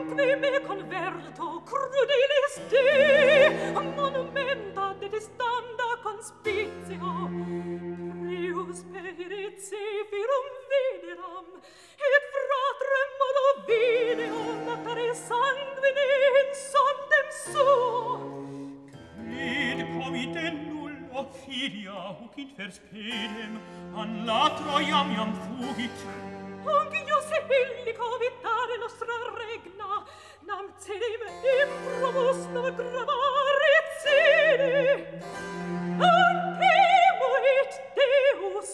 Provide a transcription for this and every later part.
qui me converto crudelis de monumenta detestanda conspitio prius perit Zephyrum videram et fratrem modo video natare sanguine in sontem suo quid comite nullo filia huc infer spedem an la Troiam iam fugit Onc ios hellico vitare nostra regna, nam cedem improbus nova gravare cede. Antemuit Deus.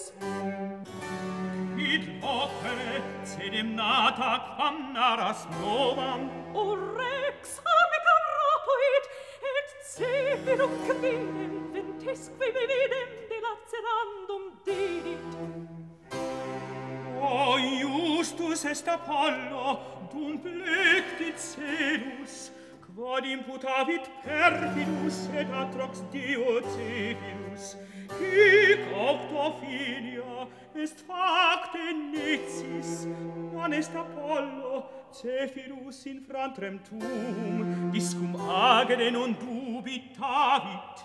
Quid opere cedem nata quam naras novam O rex amicam rapuit, et Zephyrum quidem ventisque me videm de lacerandum dedit. O justus est Apollo, dum plectit Celus, quod imputavit perfidus et atrox Dio Zephyrus, hic aucto filia est facte necis, non est Apollo, Zephyrus in frantrem tuum, discum agere non dubitavit.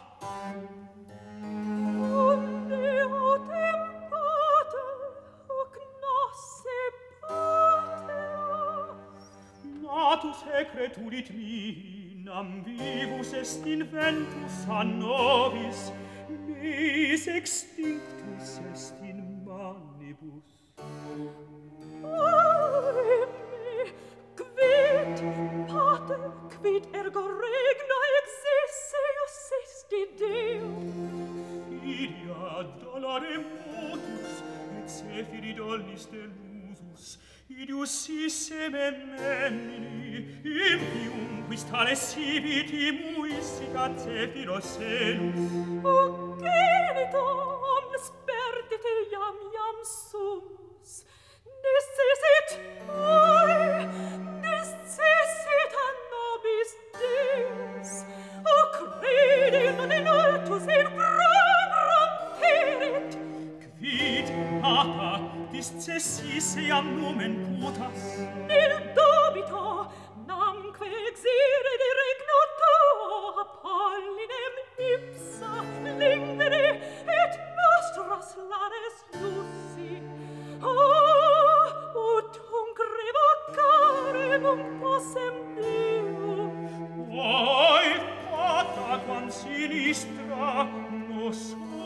Onde autem pater, hoc nosse pater. Natus secreturit mihi, nam vivus est inventus a nobis, nis extinctus est in manibus. Ae me, quid, pater, quid ergo regna exisse ius esti Deo? Filia dolore motus, et Zephiri dollis delusus, idius isse me memini, impium quis tale sibiti muisicat Zephyros Celus. O genito omnes perdite iam sumus, necessit, necessit a nobis Deus. O credi non in altus in probram perit. Quid, papa, discessis eam numen putas? Nil dubito, namque exire di regno tuo, Apollinem ipsa lingere, et nostras lares Luci. Ut tunc revocarem possem Deum. Oi, pata quam sinistra, nos